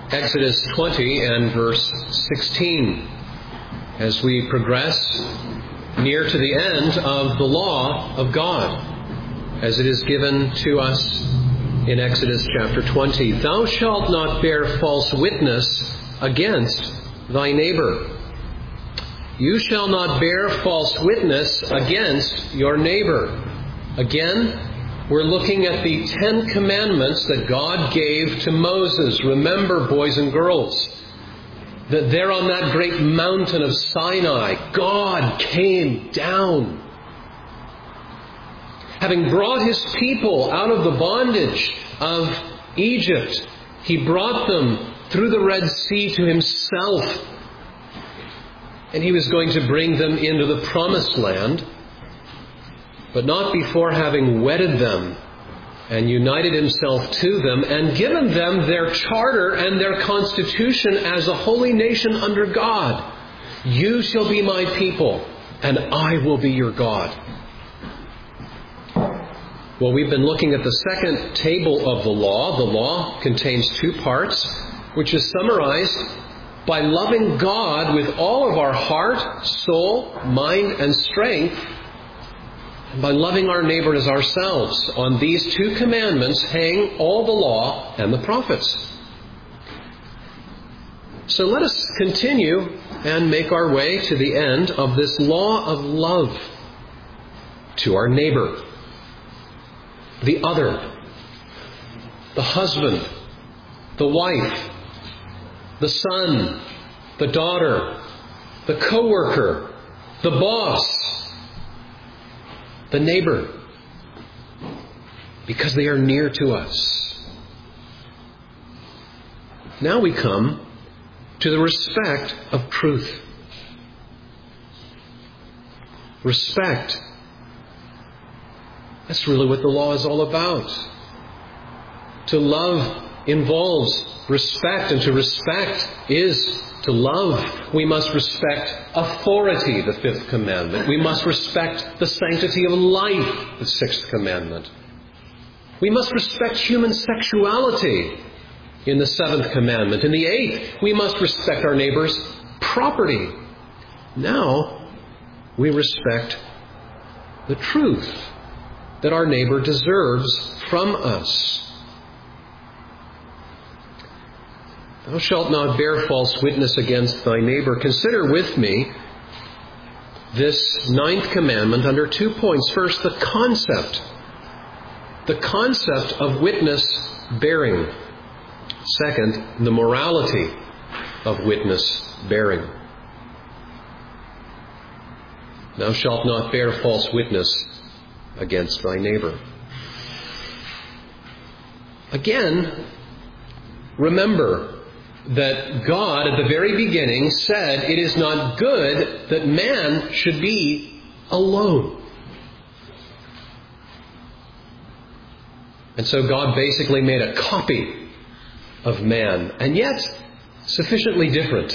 Exodus 20 and verse 16. As we progress near to the end of the law of God, as it is given to us in Exodus chapter 20. Thou shalt not bear false witness against thy neighbor. You shall not bear false witness against your neighbor. Again, we're looking at the 10 commandments that God gave to Moses. Remember, boys and girls, that there on that great mountain of Sinai, God came down. Having brought His people out of the bondage of Egypt, He brought them through the Red Sea to Himself. And He was going to bring them into the Promised Land, but not before having wedded them and united Himself to them and given them their charter and their constitution as a holy nation under God. You shall be my people, and I will be your God. Well, we've been looking at the second table of the law. The law contains 2 parts, which is summarized by loving God with all of our heart, soul, mind, and strength, and by loving our neighbor as ourselves. On these 2 commandments hang all the law and the prophets. So let us continue and make our way to the end of this law of love to our neighbor, the other, the husband, the wife, the son, the daughter, the co-worker, the boss, the neighbor, because they are near to us. Now we come to the respect of truth. Respect. That's really what the law is all about. To love involves respect, and to respect is to love. We must respect authority, the 5th commandment. We must respect the sanctity of life, the 6th commandment. We must respect human sexuality in the 7th commandment. In the 8th, we must respect our neighbor's property. Now, we respect the truth that our neighbor deserves from us. Thou shalt not bear false witness against thy neighbor. Consider with me this 9th commandment under 2 points. First, the concept of witness bearing. Second, the morality of witness bearing. Thou shalt not bear false witness against thy neighbor. Again, remember that God at the very beginning said it is not good that man should be alone. And so God basically made a copy of man, and yet sufficiently different.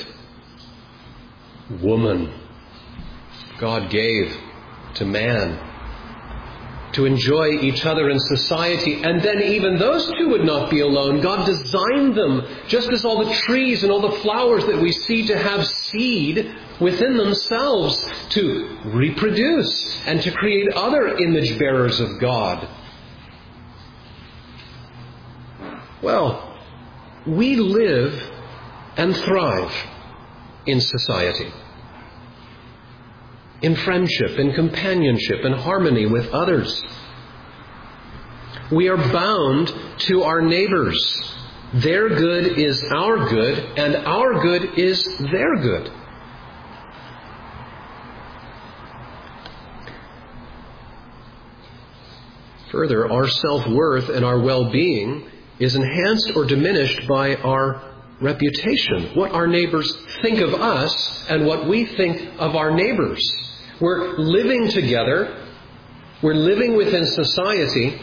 Woman, God gave to man to enjoy each other in society. And then even those 2 would not be alone. God designed them, just as all the trees and all the flowers that we see, to have seed within themselves, to reproduce and to create other image bearers of God. Well, we live and thrive in society, in friendship, in companionship, in harmony with others. We are bound to our neighbors. Their good is our good, and our good is their good. Further, our self-worth and our well-being is enhanced or diminished by our reputation, what our neighbors think of us and what we think of our neighbors. We're living together. We're living within society.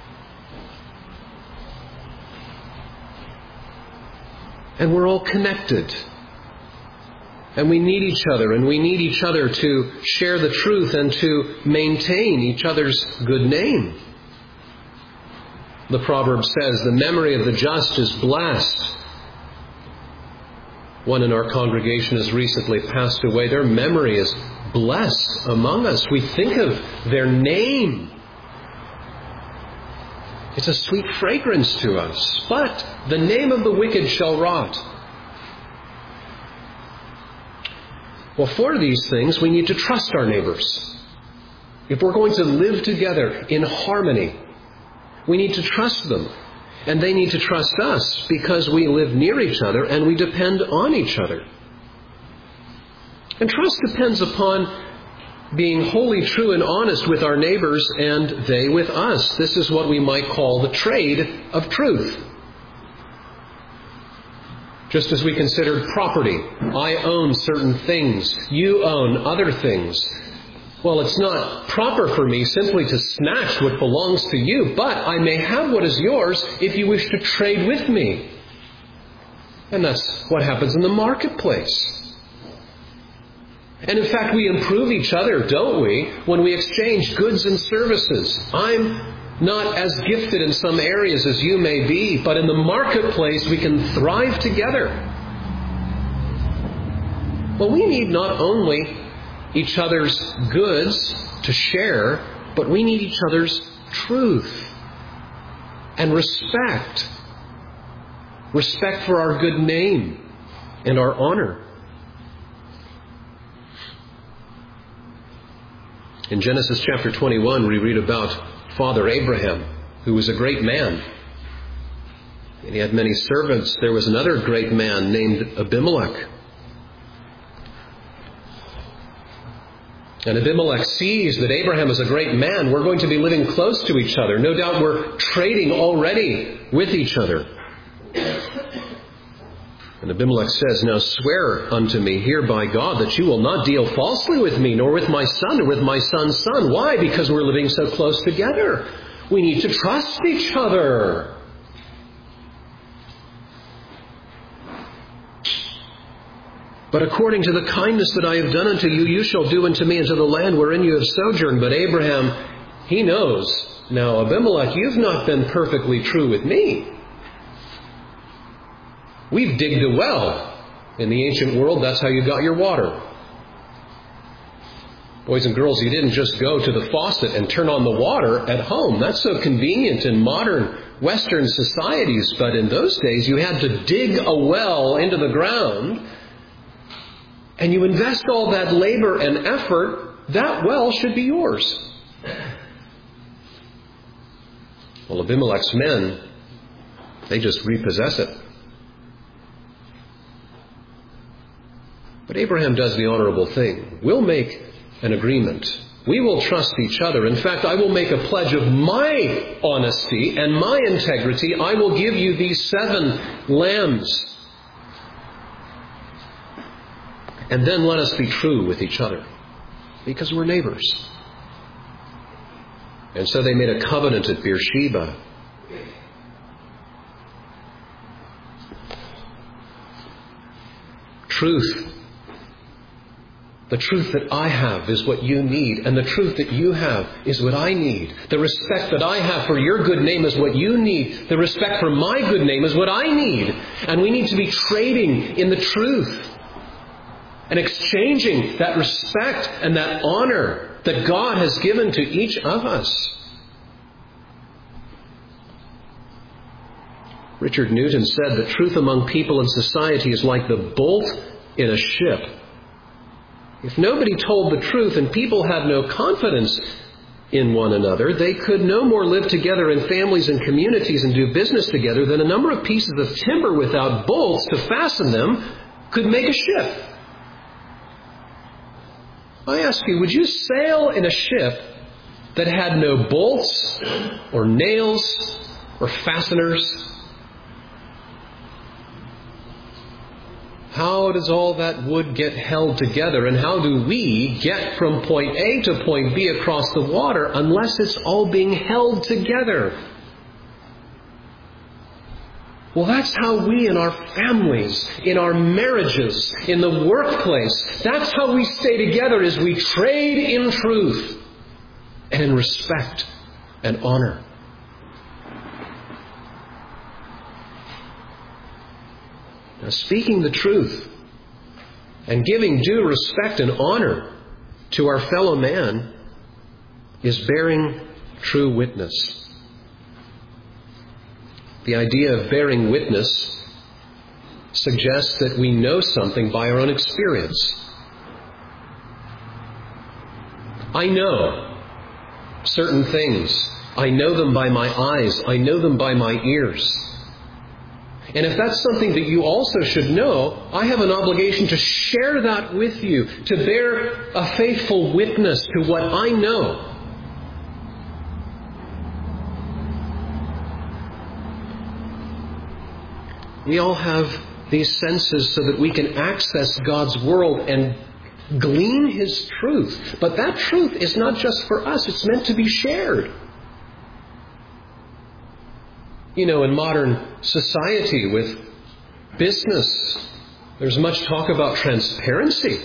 And we're all connected. And we need each other, and we need each other to share the truth and to maintain each other's good name. The proverb says, the memory of the just is blessed, One in our congregation has recently passed away. Their memory is blessed among us. We think of their name. It's a sweet fragrance to us. But the name of the wicked shall rot. Well, for these things, we need to trust our neighbors. If we're going to live together in harmony, we need to trust them. And they need to trust us because we live near each other and we depend on each other. And trust depends upon being wholly true and honest with our neighbors and they with us. This is what we might call the trade of truth. Just as we considered property, I own certain things, you own other things. Well, it's not proper for me simply to snatch what belongs to you, but I may have what is yours if you wish to trade with me. And that's what happens in the marketplace. And in fact, we improve each other, don't we, when we exchange goods and services. I'm not as gifted in some areas as you may be, but in the marketplace we can thrive together. Well, we need not only each other's goods to share, but we need each other's truth and respect. Respect for our good name and our honor. In Genesis chapter 21, we read about Father Abraham, who was a great man. And he had many servants. There was another great man named Abimelech. And Abimelech sees that Abraham is a great man. We're going to be living close to each other. No doubt we're trading already with each other. And Abimelech says, now swear unto me here by God that you will not deal falsely with me, nor with my son, or with my son's son. Why? Because we're living so close together. We need to trust each other. But according to the kindness that I have done unto you, you shall do unto me, and to the land wherein you have sojourned. But Abraham, he knows. Now, Abimelech, you've not been perfectly true with me. We've digged a well. In the ancient world, that's how you got your water. Boys and girls, you didn't just go to the faucet and turn on the water at home. That's so convenient in modern Western societies. But in those days, you had to dig a well into the ground. And you invest all that labor and effort, that well should be yours. Well, Abimelech's men, they just repossess it. But Abraham does the honorable thing. We'll make an agreement. We will trust each other. In fact, I will make a pledge of my honesty and my integrity. I will give you these 7 lambs. And then let us be true with each other, because we're neighbors. And so they made a covenant at Beersheba. Truth. The truth that I have is what you need, and the truth that you have is what I need. The respect that I have for your good name is what you need. The respect for my good name is what I need. And we need to be trading in the truth and exchanging that respect and that honor that God has given to each of us. Richard Newton said that truth among people and society is like the bolt in a ship. If nobody told the truth and people had no confidence in one another, they could no more live together in families and communities and do business together than a number of pieces of timber without bolts to fasten them could make a ship. I ask you, would you sail in a ship that had no bolts or nails or fasteners? How does all that wood get held together, and how do we get from point A to point B across the water unless it's all being held together? Well, that's how we in our families, in our marriages, in the workplace, that's how we stay together, is we trade in truth and in respect and honor. Now, speaking the truth and giving due respect and honor to our fellow man is bearing true witness. The idea of bearing witness suggests that we know something by our own experience. I know certain things. I know them by my eyes. I know them by my ears. And if that's something that you also should know, I have an obligation to share that with you, to bear a faithful witness to what I know. We all have these senses so that we can access God's world and glean His truth. But that truth is not just for us. It's meant to be shared. You know, in modern society with business, there's much talk about transparency.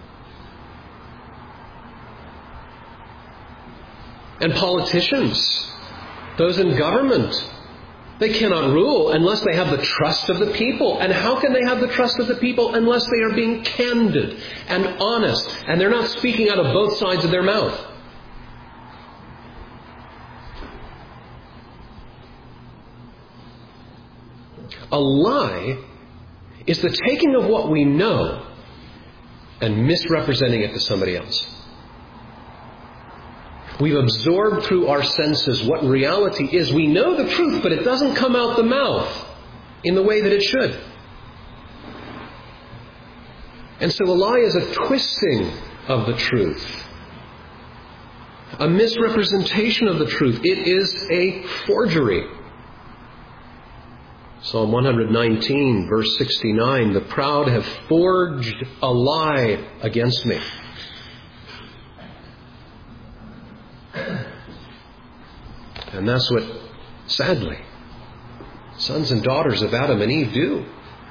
And politicians, those in government, they cannot rule unless they have the trust of the people. And how can they have the trust of the people unless they are being candid and honest and they're not speaking out of both sides of their mouth? A lie is the taking of what we know and misrepresenting it to somebody else. We've absorbed through our senses what reality is. We know the truth, but it doesn't come out the mouth in the way that it should. And so a lie is a twisting of the truth, a misrepresentation of the truth. It is a forgery. Psalm 119, verse 69, the proud have forged a lie against me. And that's what, sadly, sons and daughters of Adam and Eve do.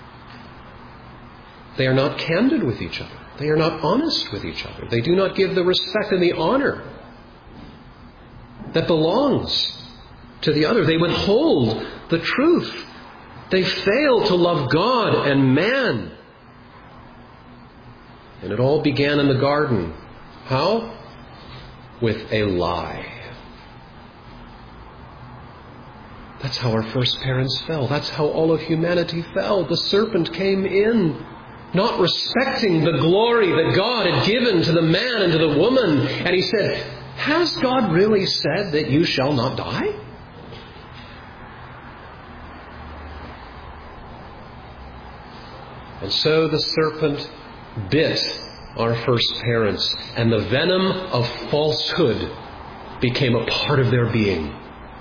They are not candid with each other. They are not honest with each other. They do not give the respect and the honor that belongs to the other. They withhold the truth. They fail to love God and man. And it all began in the garden. How? With a lie. That's how our first parents fell. That's how all of humanity fell. The serpent came in, not respecting the glory that God had given to the man and to the woman. And he said, "Has God really said that you shall not die?" And so the serpent bit our first parents, and the venom of falsehood became a part of their being.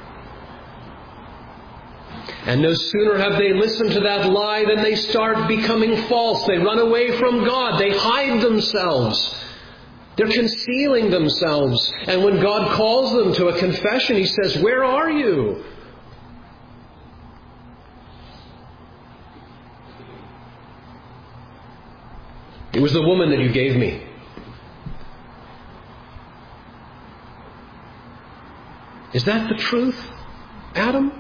And no sooner have they listened to that lie than they start becoming false. They run away from God. They hide themselves. They're concealing themselves. And when God calls them to a confession, He says, "Where are you?" "It was the woman that you gave me." Is that the truth, Adam?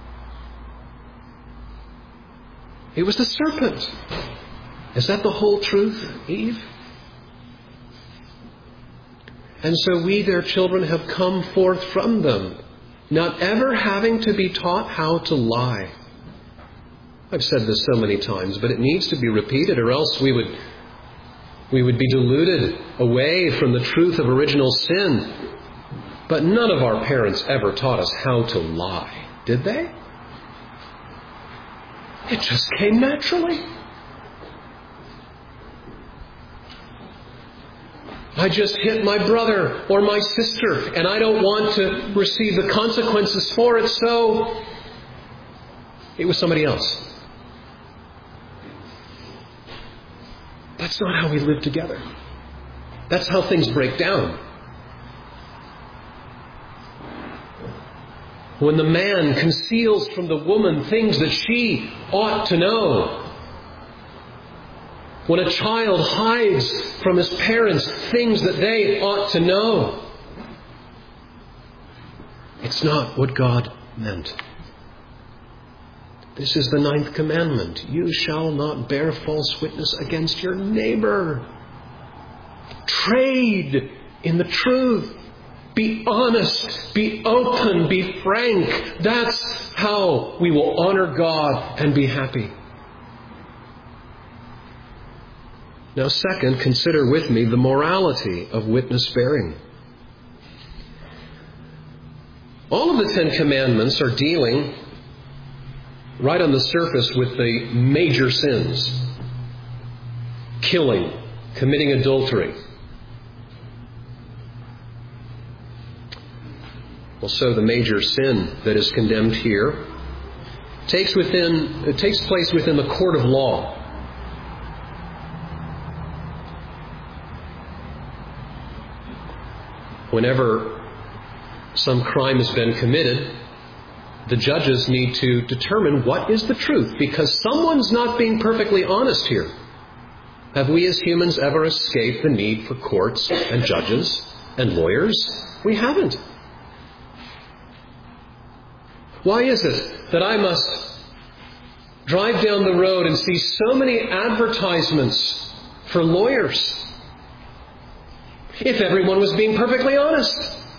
It was the serpent. Is that the whole truth, Eve? And so we, their children, have come forth from them, not ever having to be taught how to lie. I've said this so many times, but it needs to be repeated, or else we would be deluded away from the truth of original sin. But none of our parents ever taught us how to lie, did they? It just came naturally. I just hit my brother or my sister, and I don't want to receive the consequences for it, so it was somebody else. That's not how we live together. That's how things break down. When the man conceals from the woman things that she ought to know. When a child hides from his parents things that they ought to know. It's not what God meant. This is the 9th commandment. You shall not bear false witness against your neighbor. Trade in the truth. Be honest. Be open. Be frank. That's how we will honor God and be happy. Now, second, consider with me the morality of witness bearing. All of the 10 commandments are dealing right on the surface with the major sins. Killing, committing adultery. Well, so the major sin that is condemned here takes place within the court of law. Whenever some crime has been committed, the judges need to determine what is the truth, because someone's not being perfectly honest here. Have we as humans ever escaped the need for courts and judges and lawyers? We haven't. Why is it that I must drive down the road and see so many advertisements for lawyers? If everyone was being perfectly honest.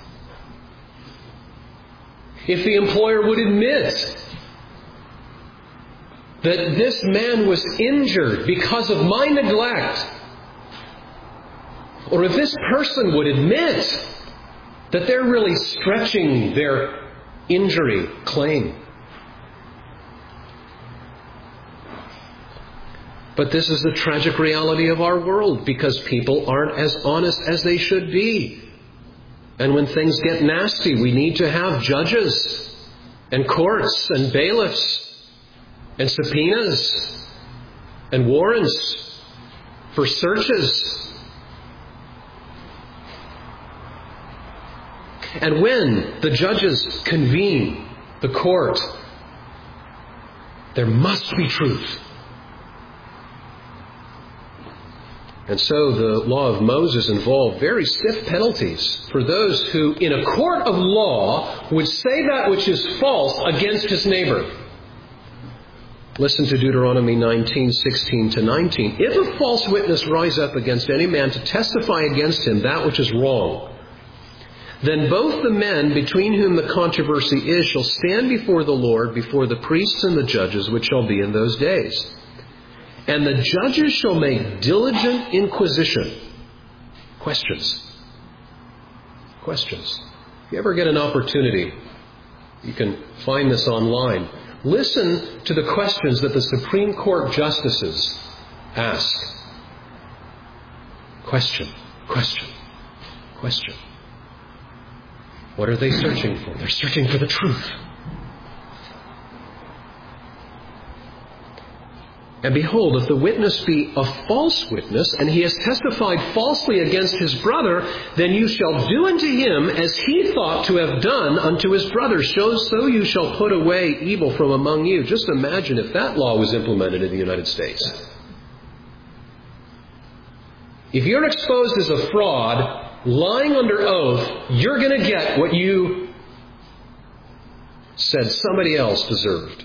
If the employer would admit that this man was injured because of my neglect, or if this person would admit that they're really stretching their injury claim. But this is the tragic reality of our world, because people aren't as honest as they should be. And when things get nasty, we need to have judges and courts and bailiffs and subpoenas and warrants for searches. And when the judges convene the court, there must be truth. And so the law of Moses involved very stiff penalties for those who, in a court of law, would say that which is false against his neighbor. Listen to Deuteronomy 19:16-19. If a false witness rise up against any man to testify against him that which is wrong, then both the men between whom the controversy is shall stand before the Lord, before the priests and the judges, which shall be in those days. And the judges shall make diligent inquisition. Questions. If you ever get an opportunity, you can find this online. Listen to the questions that the Supreme Court justices ask. Question. What are they searching for? They're searching for the truth. And behold, if the witness be a false witness, and he has testified falsely against his brother, then you shall do unto him as he thought to have done unto his brother. So you shall put away evil from among you. Just imagine if that law was implemented in the United States. If you're exposed as a fraud, lying under oath, you're going to get what you said somebody else deserved.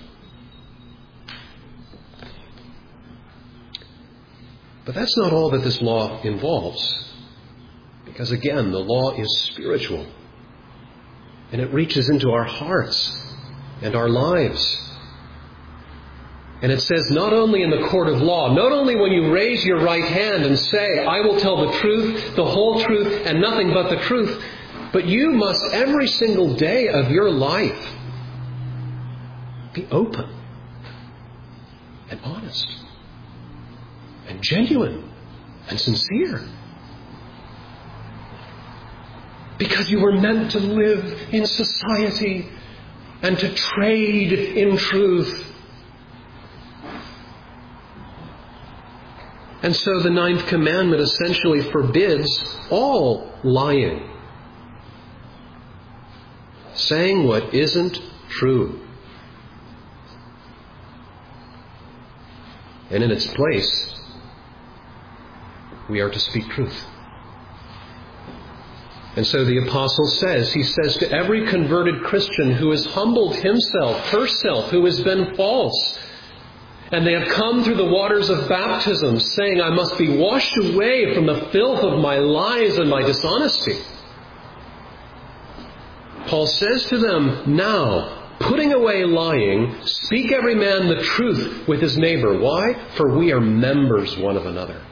But that's not all that this law involves. Because again, the law is spiritual. And it reaches into our hearts and our lives. And it says not only in the court of law, not only when you raise your right hand and say, I will tell the truth, the whole truth, and nothing but the truth, but you must every single day of your life be open and honest and genuine and sincere. Because you were meant to live in society and to trade in truth. And so the 9th commandment essentially forbids all lying, saying what isn't true. And in its place, we are to speak truth. And so the apostle says, he says to every converted Christian who has humbled himself, herself, who has been false, and they have come through the waters of baptism, saying, I must be washed away from the filth of my lies and my dishonesty. Paul says to them, now, putting away lying, speak every man the truth with his neighbor. Why? For we are members one of another.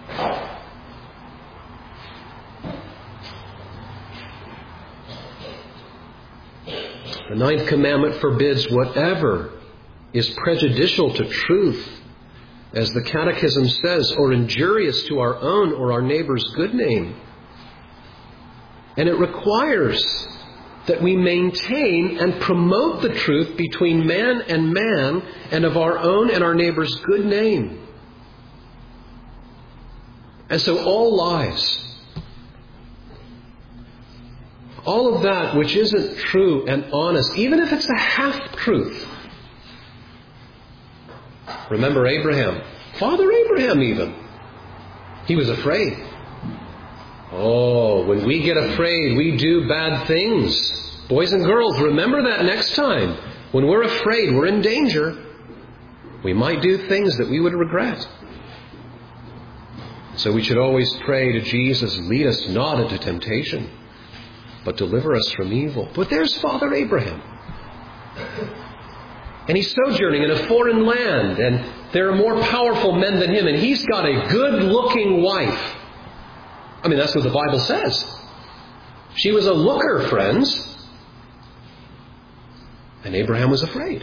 The ninth commandment forbids whatever is prejudicial to truth, as the Catechism says, or injurious to our own or our neighbor's good name. And it requires that we maintain and promote the truth between man and of our own and our neighbor's good name. And so all lies, all of that which isn't true and honest, even if it's a half-truth. Remember Abraham, Father Abraham even. He was afraid. Oh, when we get afraid, we do bad things. Boys and girls, remember that next time. When we're afraid, we're in danger. We might do things that we would regret. So we should always pray to Jesus, lead us not into temptation, but deliver us from evil. But there's Father Abraham. And he's sojourning in a foreign land, and there are more powerful men than him, and he's got a good-looking wife. I mean, that's what the Bible says. She was a looker, friends. And Abraham was afraid.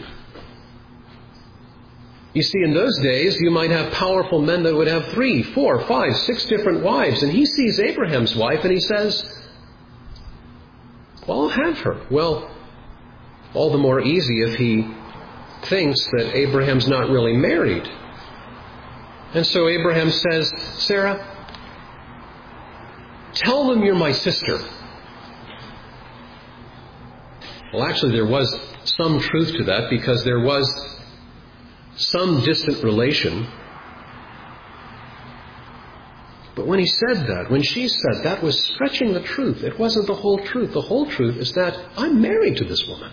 You see, in those days, you might have powerful men that would have 3, 4, 5, 6 different wives. And he sees Abraham's wife and he says, well, I'll have her. Well, all the more easy if he thinks that Abraham's not really married. And so Abraham says, Sarah, tell them you're my sister. Well, actually, there was some truth to that because there was some distant relation. But when he said that, when she said that, was stretching the truth. It wasn't the whole truth. The whole truth is that I'm married to this woman.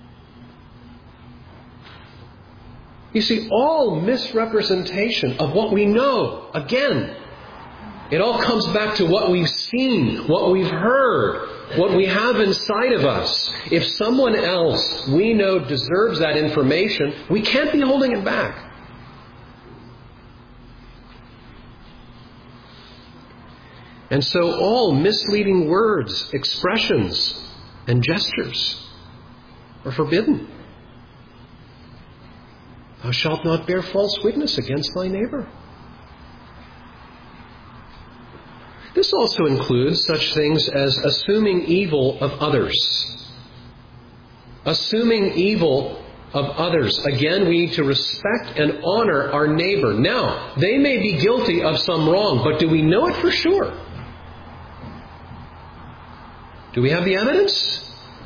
You see, all misrepresentation of what we know, again, it all comes back to what we've seen, what we've heard, what we have inside of us. If someone else we know deserves that information, we can't be holding it back. And so all misleading words, expressions, and gestures are forbidden. Thou shalt not bear false witness against thy neighbor. This also includes such things as assuming evil of others. Assuming evil of others. Again, we need to respect and honor our neighbor. Now, they may be guilty of some wrong, but do we know it for sure? Do we have the evidence?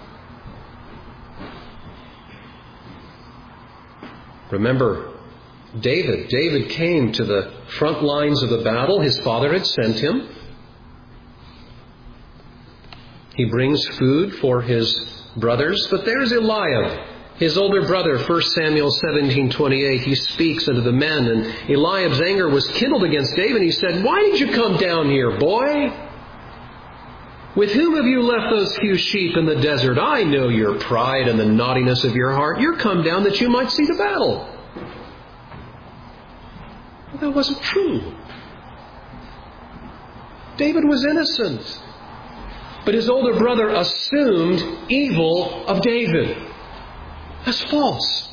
Remember, David. David came to the front lines of the battle. His father had sent him. He brings food for his brothers, but there's Eliab, his older brother. 1 Samuel 17:28, he speaks unto the men, and Eliab's anger was kindled against David. He said, "Why did you come down here, boy? With whom have you left those few sheep in the desert? I know your pride and the naughtiness of your heart. You're come down that you might see the battle." Well, that wasn't true. David was innocent. But his older brother assumed evil of David. That's false.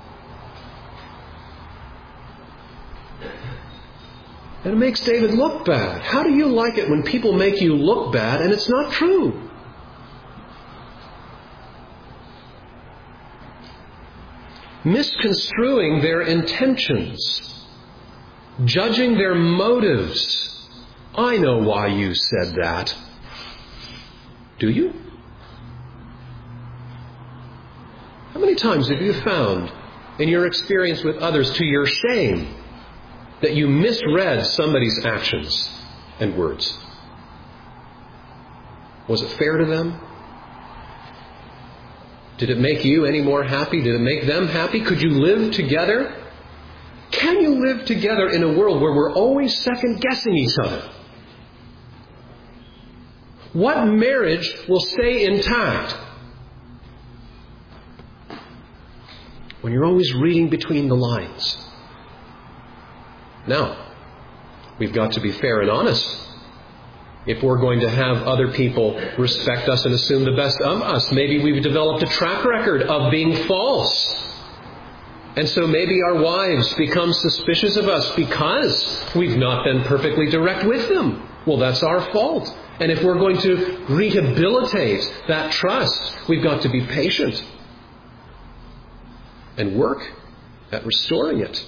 And it makes David look bad. How do you like it when people make you look bad and it's not true? Misconstruing their intentions. Judging their motives. I know why you said that. Do you? How many times have you found in your experience with others, to your shame, that you misread somebody's actions and words? Was it fair to them? Did it make you any more happy? Did it make them happy? Could you live together? Can you live together in a world where we're always second-guessing each other? What marriage will stay intact when you're always reading between the lines? Now, we've got to be fair and honest. If we're going to have other people respect us and assume the best of us, maybe we've developed a track record of being false. And so maybe our wives become suspicious of us because we've not been perfectly direct with them. Well, that's our fault. And if we're going to rehabilitate that trust, we've got to be patient and work at restoring it.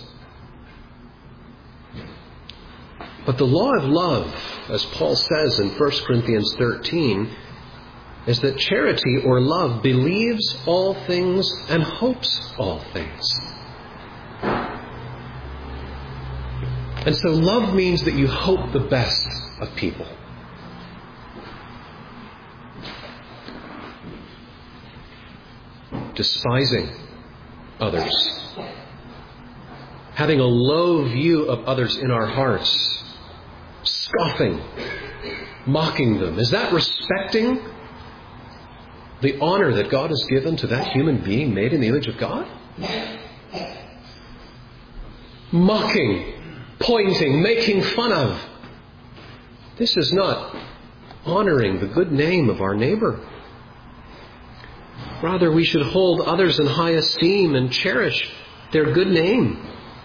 But the law of love, as Paul says in 1 Corinthians 13, is that charity or love believes all things and hopes all things. And so love means that you hope the best of people. Despising others. Having a low view of others in our hearts. Scoffing, mocking them. Is that respecting the honor that God has given to that human being made in the image of God? Mocking, pointing, making fun of. This is not honoring the good name of our neighbor. Rather, we should hold others in high esteem and cherish their good name.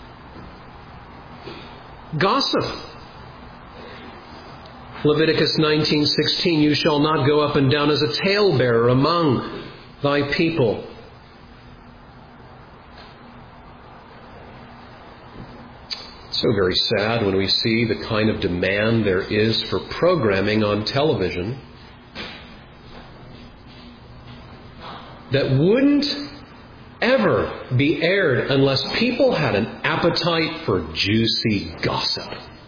Gossip. Leviticus 19:16, you shall not go up and down as a talebearer among thy people. It's so very sad when we see the kind of demand there is for programming on television that wouldn't ever be aired unless people had an appetite for juicy gossip.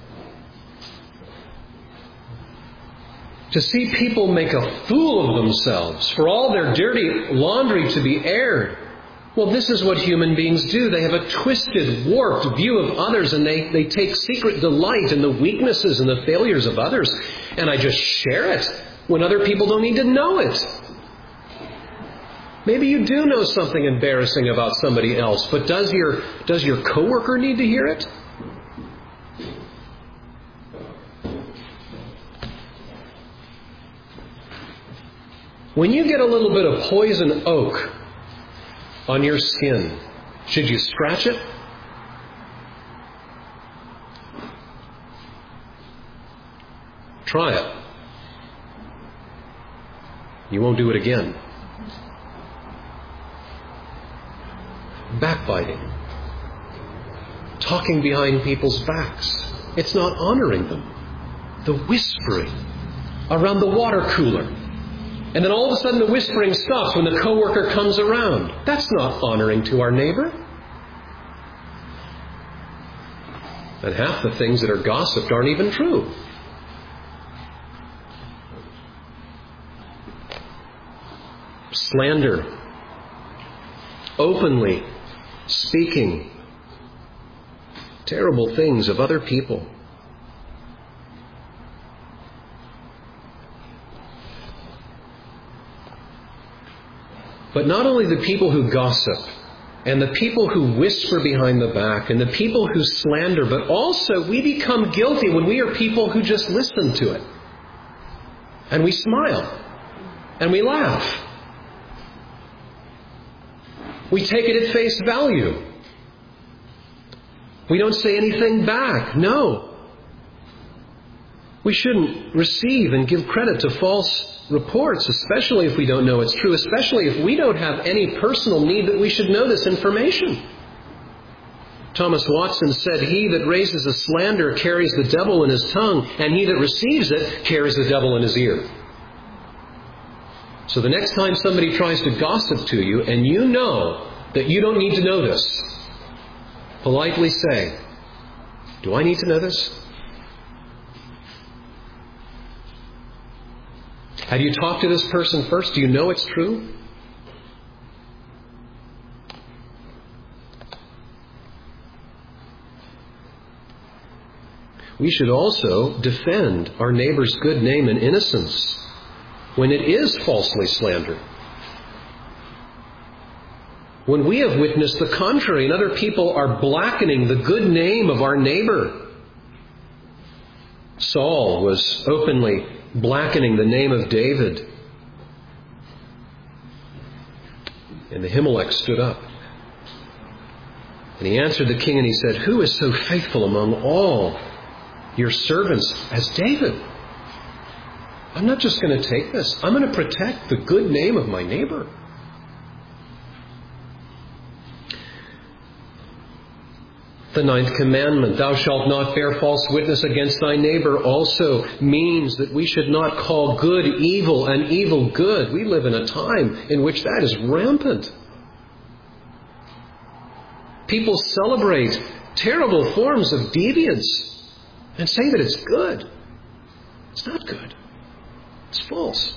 To see people make a fool of themselves for all their dirty laundry to be aired. Well, this is what human beings do. They have a twisted, warped view of others, and they take secret delight in the weaknesses and the failures of others. And I just share it when other people don't need to know it. Maybe you do know something embarrassing about somebody else, but does your coworker need to hear it? When you get a little bit of poison oak on your skin, should you scratch it? Try it. You won't do it again. Backbiting. Talking behind people's backs. It's not honoring them. The whispering around the water cooler. And then all of a sudden the whispering stops when the coworker comes around. That's not honoring to our neighbor. And half the things that are gossiped aren't even true. Slander. Openly speaking terrible things of other people. But not only the people who gossip and the people who whisper behind the back and the people who slander, but also we become guilty when we are people who just listen to it. And we smile. And we laugh. We take it at face value. We don't say anything back. No. We shouldn't receive and give credit to false reports, especially if we don't know it's true, especially if we don't have any personal need that we should know this information. Thomas Watson said, he that raises a slander carries the devil in his tongue, and he that receives it carries the devil in his ear. So the next time somebody tries to gossip to you, and you know that you don't need to know this, politely say, do I need to know this? Have you talked to this person first? Do you know it's true? We should also defend our neighbor's good name and innocence when it is falsely slandered. When we have witnessed the contrary and other people are blackening the good name of our neighbor. Saul was openly blackening the name of David. And Ahimelech stood up. And he answered the king and he said, "Who is so faithful among all your servants as David? I'm not just going to take this. I'm going to protect the good name of my neighbor." The 9th commandment, "Thou shalt not bear false witness against thy neighbor," also means that we should not call good evil and evil good. We live in a time in which that is rampant. People celebrate terrible forms of deviance and say that it's good. It's not good. It's false.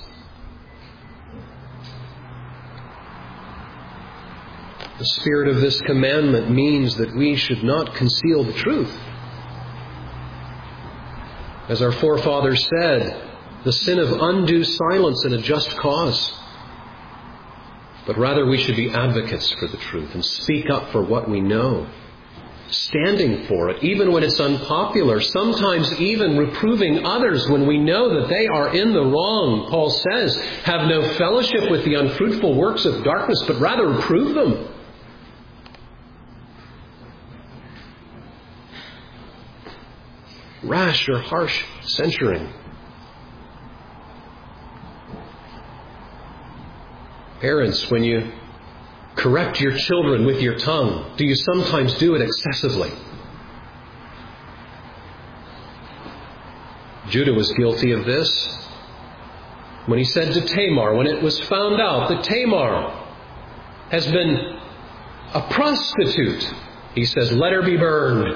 The spirit of this commandment means that we should not conceal the truth. As our forefathers said, the sin of undue silence in a just cause. But rather we should be advocates for the truth and speak up for what we know, standing for it, even when it's unpopular, sometimes even reproving others when we know that they are in the wrong. Paul says, "Have no fellowship with the unfruitful works of darkness, but rather reprove them." Rash or harsh censuring. Parents, when you correct your children with your tongue, do you sometimes do it excessively? Judah was guilty of this when he said to Tamar, when it was found out that Tamar has been a prostitute, he says, "Let her be burned."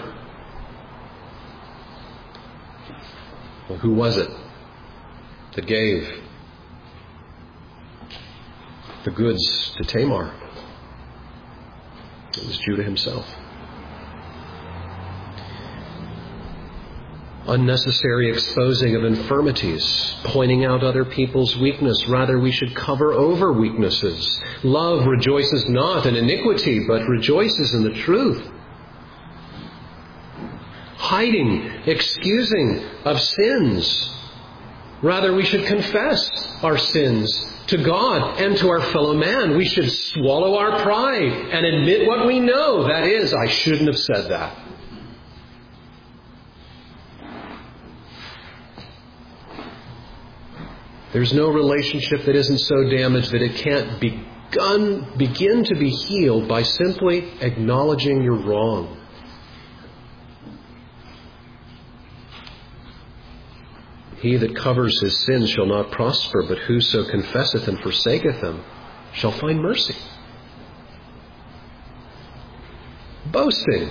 Well, who was it that gave the goods to Tamar? It was Judah himself. Unnecessary exposing of infirmities, pointing out other people's weakness. Rather, we should cover over weaknesses. Love rejoices not in iniquity, but rejoices in the truth. Hiding, excusing of sins. Rather, we should confess our sins to God and to our fellow man. We should swallow our pride and admit what we know. That is, I shouldn't have said that. There's no relationship that isn't so damaged that it can't begin to be healed by simply acknowledging you're wrong. He that covers his sins shall not prosper, but whoso confesseth and forsaketh them shall find mercy. Boasting.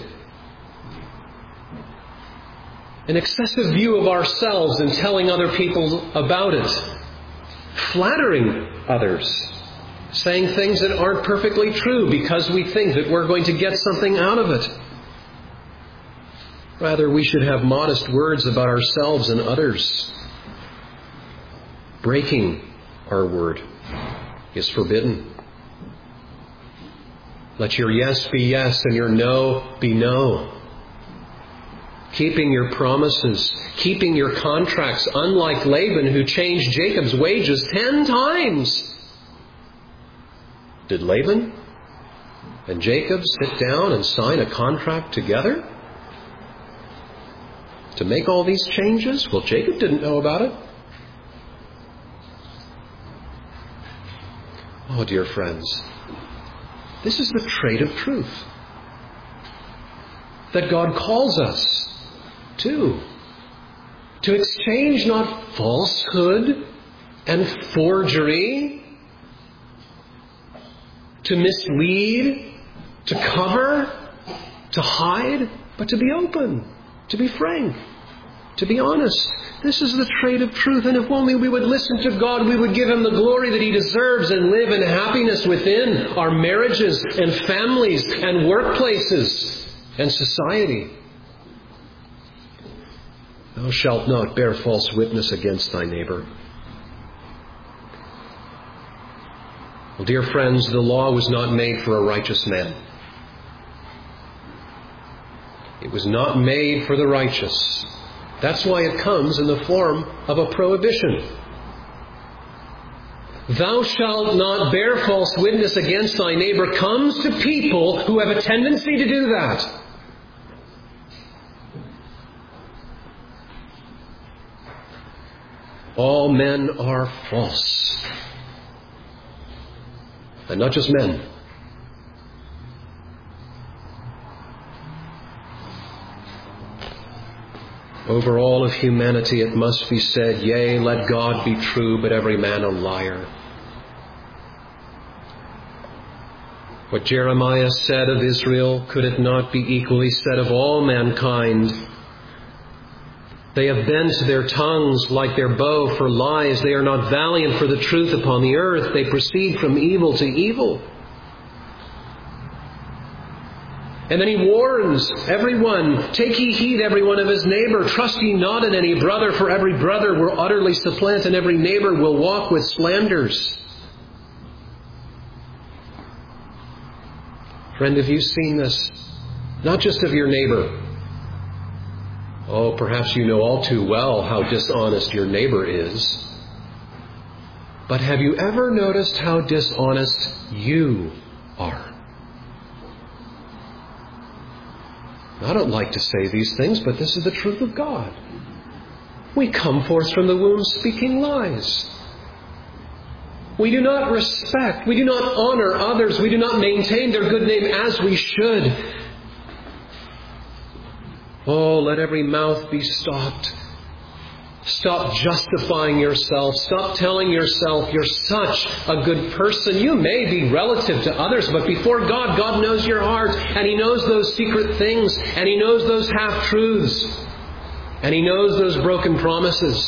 An excessive view of ourselves and telling other people about it. Flattering others. Saying things that aren't perfectly true because we think that we're going to get something out of it. Rather, we should have modest words about ourselves and others. Breaking our word is forbidden. Let your yes be yes and your no be no. Keeping your promises, keeping your contracts, unlike Laban who changed Jacob's wages 10 times. Did Laban and Jacob sit down and sign a contract together to make all these changes? Well, Jacob didn't know about it. Oh, dear friends, this is the trait of truth that God calls us to exchange not falsehood and forgery, to mislead, to cover, to hide, but to be open, to be frank, to be honest. This is the trait of truth. And if only we would listen to God, we would give Him the glory that He deserves and live in happiness within our marriages and families and workplaces and society. Thou shalt not bear false witness against thy neighbor. Well, dear friends, the law was not made for a righteous man. It was not made for the righteous. That's why it comes in the form of a prohibition. Thou shalt not bear false witness against thy neighbor comes to people who have a tendency to do that. All men are false. And not just men. Over all of humanity it must be said, yea, let God be true, but every man a liar. What Jeremiah said of Israel, could it not be equally said of all mankind? They have bent their tongues like their bow for lies. They are not valiant for the truth upon the earth. They proceed from evil to evil. And then he warns everyone, take ye heed every one of his neighbor. Trust ye not in any brother, for every brother will utterly supplant, and every neighbor will walk with slanders. Friend, have you seen this? Not just of your neighbor. Oh, perhaps you know all too well how dishonest your neighbor is. But have you ever noticed how dishonest you are? I don't like to say these things, but this is the truth of God. We come forth from the womb speaking lies. We do not respect, we do not honor others, we do not maintain their good name as we should. Oh, let every mouth be stopped. Stop justifying yourself. Stop telling yourself you're such a good person. You may be relative to others, but before God, God knows your heart. And He knows those secret things. And He knows those half-truths. And He knows those broken promises.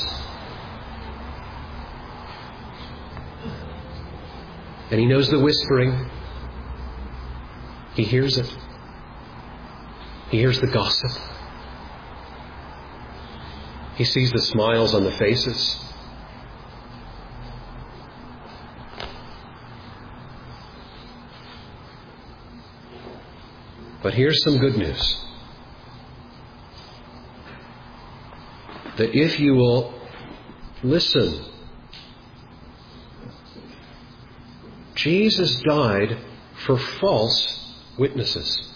And He knows the whispering. He hears it. He hears the gossip. He sees the smiles on the faces. But here's some good news. That if you will listen, Jesus died for false witnesses.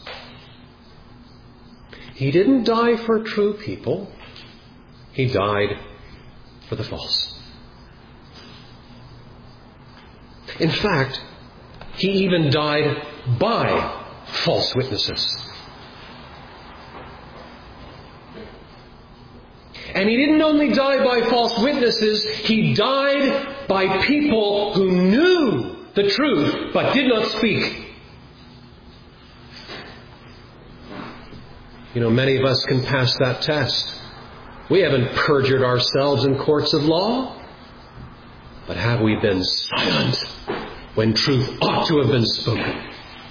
He didn't die for true people. He died for the false. In fact, He even died by false witnesses. And He didn't only die by false witnesses, He died by people who knew the truth but did not speak. You know, many of us can pass that test. We haven't perjured ourselves in courts of law. But have we been silent when truth ought to have been spoken?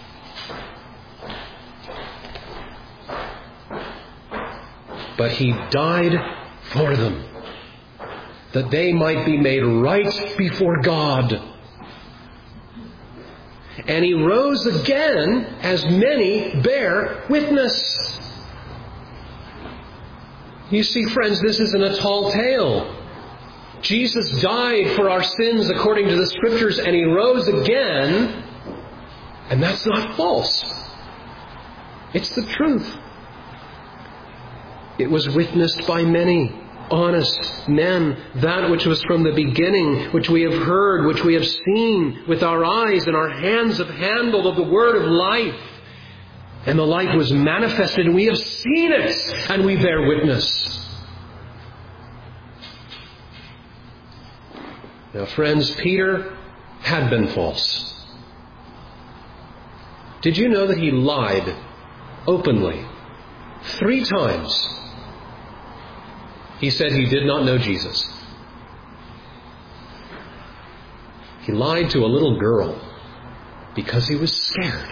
But He died for them, that they might be made right before God. And He rose again as many bear witness. You see, friends, this isn't a tall tale. Jesus died for our sins according to the Scriptures, and He rose again. And that's not false. It's the truth. It was witnessed by many honest men, that which was from the beginning, which we have heard, which we have seen with our eyes, and our hands have handled of the word of life. And the light was manifested, and we have seen it, and we bear witness. Now, friends, Peter had been false. Did you know that he lied openly 3 times? He said he did not know Jesus. He lied to a little girl because he was scared.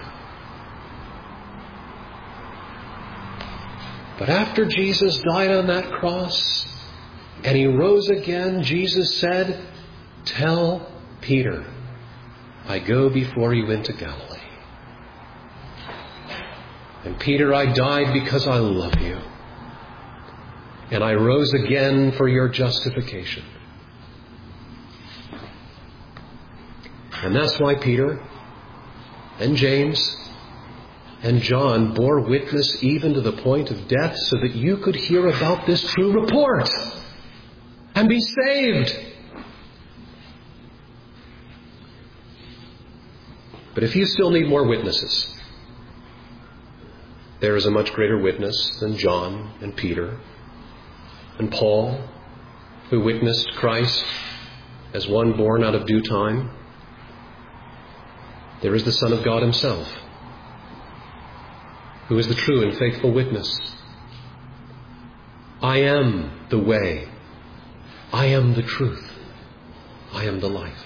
But after Jesus died on that cross and he rose again, Jesus said, "Tell Peter, I go before you into Galilee." And Peter, I died because I love you. And I rose again for your justification. And that's why Peter and James and John bore witness even to the point of death, so that you could hear about this true report and be saved. But if you still need more witnesses, there is a much greater witness than John and Peter and Paul, who witnessed Christ as one born out of due time. There is the Son of God himself, who is the true and faithful witness. I am the way. I am the truth. I am the life.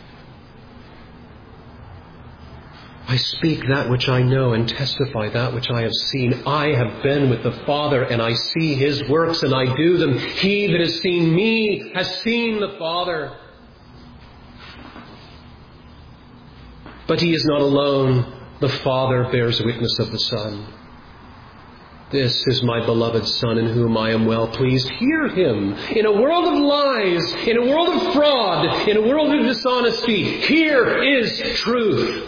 I speak that which I know and testify that which I have seen. I have been with the Father, and I see his works, and I do them. He that has seen me has seen the Father. But he is not alone. The Father bears witness of the Son. This is my beloved Son, in whom I am well pleased. Hear him. In a world of lies, in a world of fraud, in a world of dishonesty, here is truth.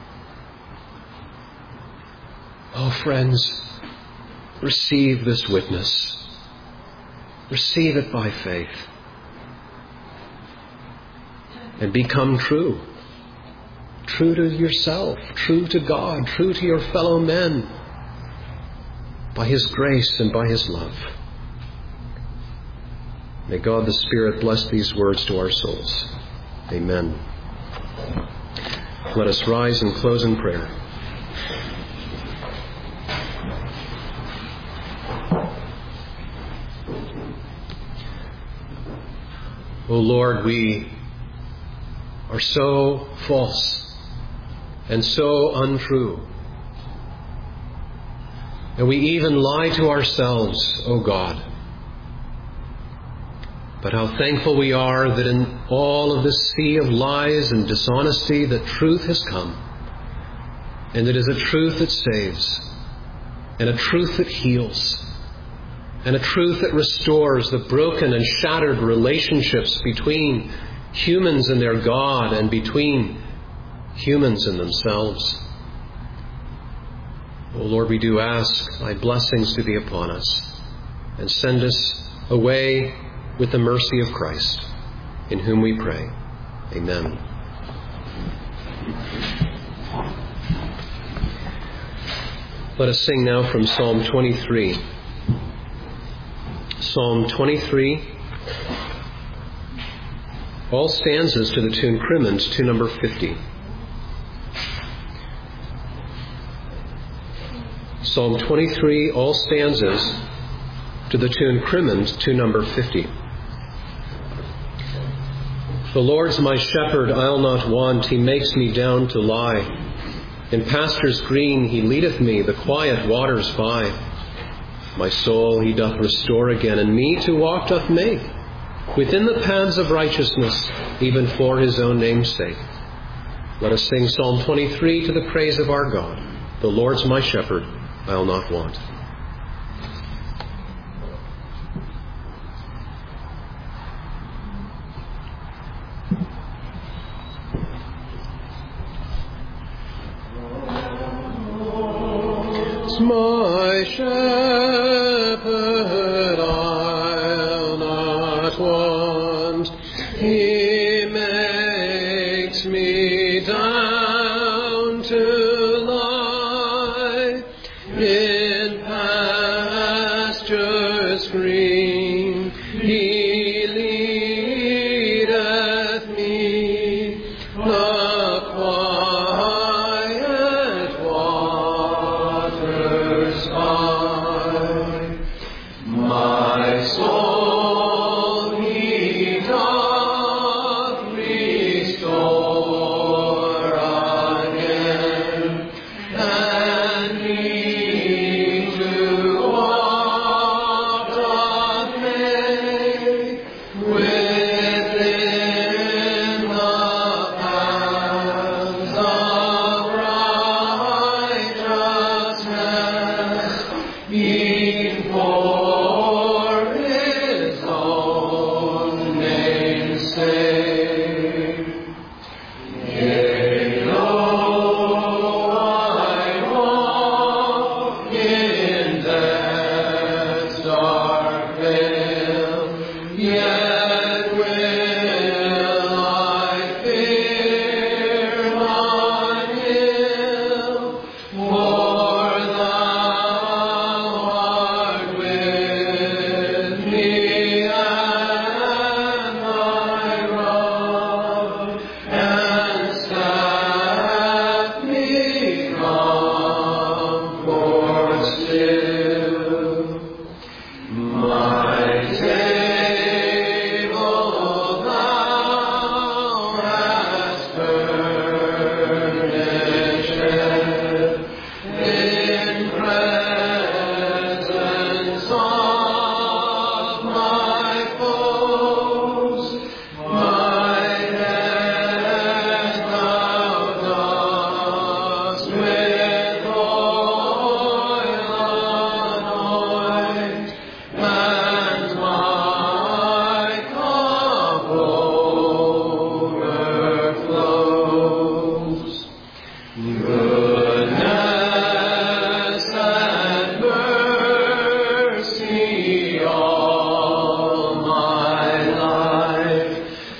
Oh, friends, receive this witness. Receive it by faith. And become true. True to yourself, true to God, true to your fellow men, by his grace and by his love. May God the Spirit bless these words to our souls. Amen. Let us rise and close in prayer. O Lord, we are so false and so untrue. And we even lie to ourselves, O God. But how thankful we are that in all of this sea of lies and dishonesty, that truth has come. And it is a truth that saves, and a truth that heals, and a truth that restores the broken and shattered relationships between humans and their God, and between humans and themselves. O Lord, we do ask thy blessings to be upon us, and send us away with the mercy of Christ, in whom we pray. Amen. Let us sing now from Psalm 23. Psalm 23, all stanzas to the tune Crimond, to number 50. Psalm 23, all stanzas to the tune Crimond, to number 50. The Lord's my shepherd, I'll not want. He makes me down to lie. In pastures green he leadeth me, the quiet waters by. My soul he doth restore again, and me to walk doth make within the paths of righteousness, even for his own name's sake. Let us sing Psalm 23 to the praise of our God. The Lord's my shepherd, I'll not want. My shepherd, I'll not want. He makes me down to lie in pastures green. He leadeth me the quiet waters by. My soul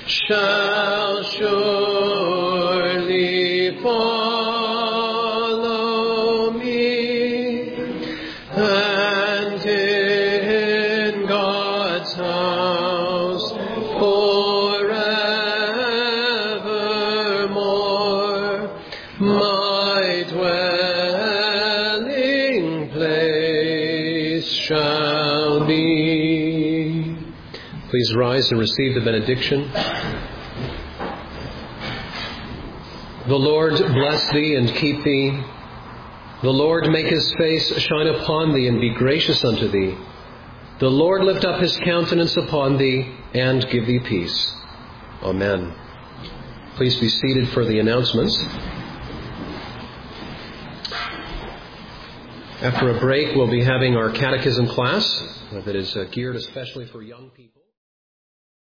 shall surely follow me, and in God's house forevermore my dwelling place shall be. Please rise and receive the benediction. The Lord bless thee and keep thee. The Lord make his face shine upon thee and be gracious unto thee. The Lord lift up his countenance upon thee and give thee peace. Amen. Please be seated for the announcements. After a break, we'll be having our catechism class that is geared especially for young people.